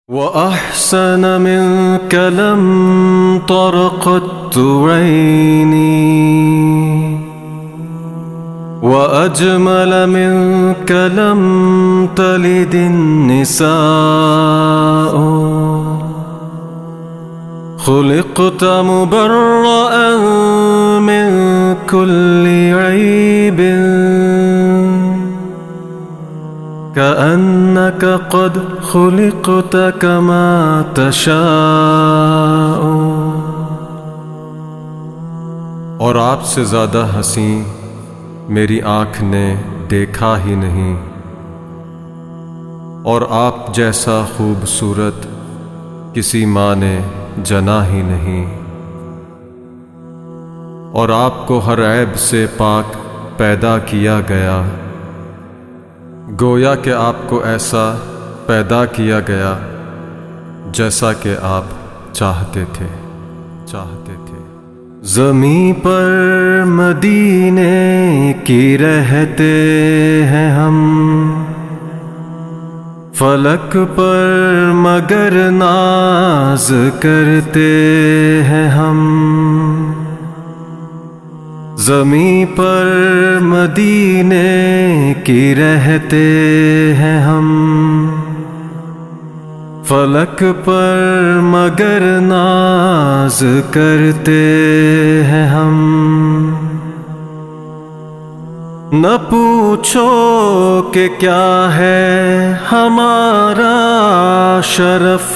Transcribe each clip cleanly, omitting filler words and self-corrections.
وأحسن منك لم طرقت عيني وأجمل منك لم تلد النساء خلقت مبرأ من كل عيب كأنك قد خلقت كما تشاء۔ اور آپ سے زیادہ حسین میری آنکھ نے دیکھا ہی نہیں، اور آپ جیسا خوبصورت کسی ماں نے جنا ہی نہیں، اور آپ کو ہر عیب سے پاک پیدا کیا گیا، گویا کہ آپ کو ایسا پیدا کیا گیا جیسا کہ آپ چاہتے تھے۔ زمیں پر مدینے کی رہتے ہیں ہم، فلک پر مگر ناز کرتے ہیں ہم۔ زمیں پر مدینے کی رہتے ہیں ہم، فلک پر مگر ناز کرتے ہیں ہم۔ نہ پوچھو کہ کیا ہے ہمارا شرف،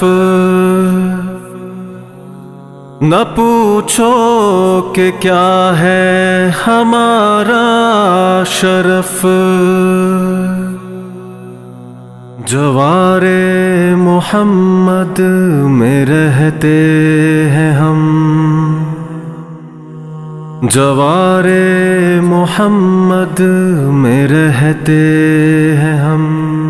نہ پوچھو کہ کیا ہے ہمارا شرف۔ جوار محمد میں رہتے ہیں ہم، جوار محمد میں رہتے ہیں ہم۔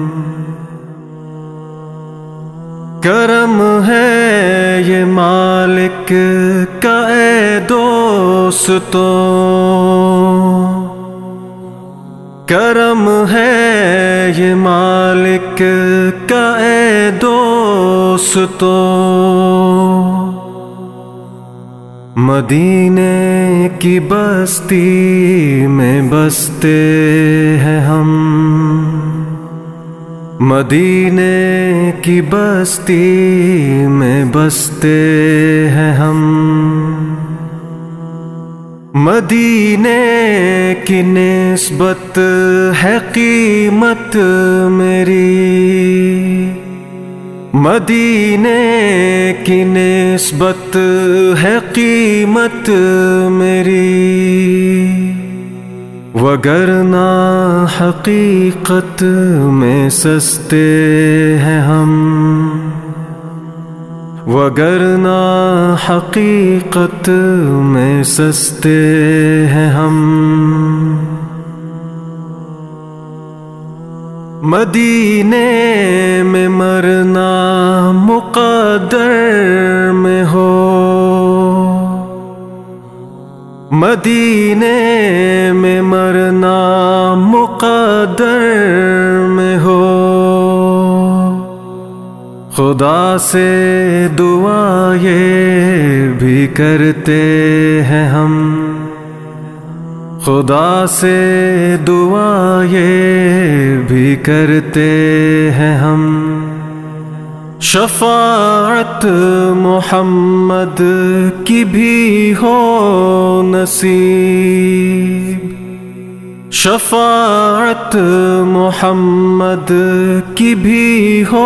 کرم ہے یہ مالک کا اے دوستوں، کرم ہے یہ مالک کا اے دوستوں۔ مدینے کی بستی میں بستے ہیں ہم، مدینے کی بستی میں بستے ہیں ہم۔ مدینے کی نسبت ہے قیمت میری، مدینے کی نسبت ہے قیمت میری، وگرنہ حقیقت میں سستے ہیں ہم، وگرنہ حقیقت میں سستے ہیں ہم۔ مدینے میں مرنا مقدر میں ہو، مدینے میں مرنا مقدر میں ہو۔ خدا سے دعا یہ بھی کرتے ہیں ہم، خدا سے دعا یہ بھی کرتے ہیں ہم۔ شفاعت محمد کی بھی ہو نصیب، شفاعت محمد کی بھی ہو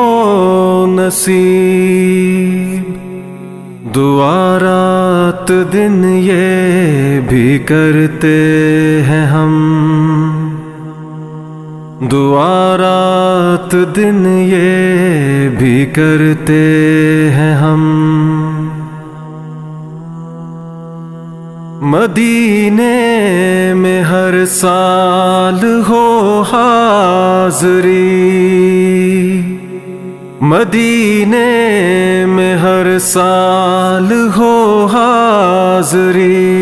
نصیب۔ دعا رات دن یہ بھی کرتے ہیں ہم، دعا رات دن یہ بھی کرتے ہیں ہم۔ مدینے میں ہر سال ہو حاضری، مدینے میں ہر سال ہو حاضری،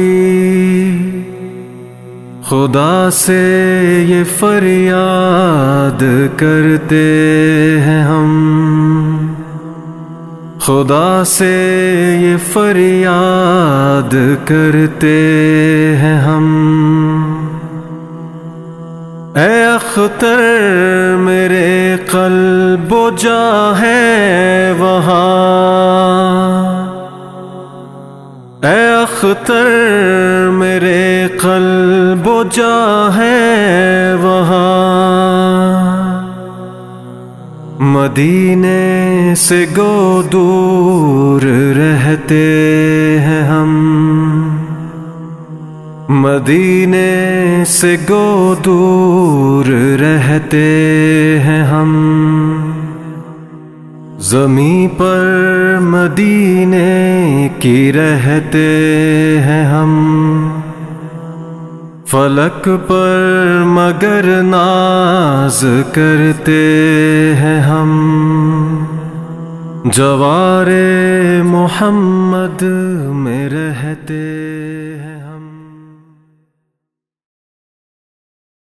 خدا سے یہ فریاد کرتے ہیں ہم، خدا سے یہ فریاد کرتے ہیں ہم، اے اختر میرے قلب و جا ہے وہاں، اے اختر میرے قلب و جا ہے وہاں، مدینے سے گو دور رہتے ہیں ہم، مدینے سے گو دور رہتے ہیں ہم، زمیں پر مدینے کی رہتے ہیں ہم، فلک پر مگر ناز کرتے ہیں ہم، جوار محمد میں رہتے ہیں ہم۔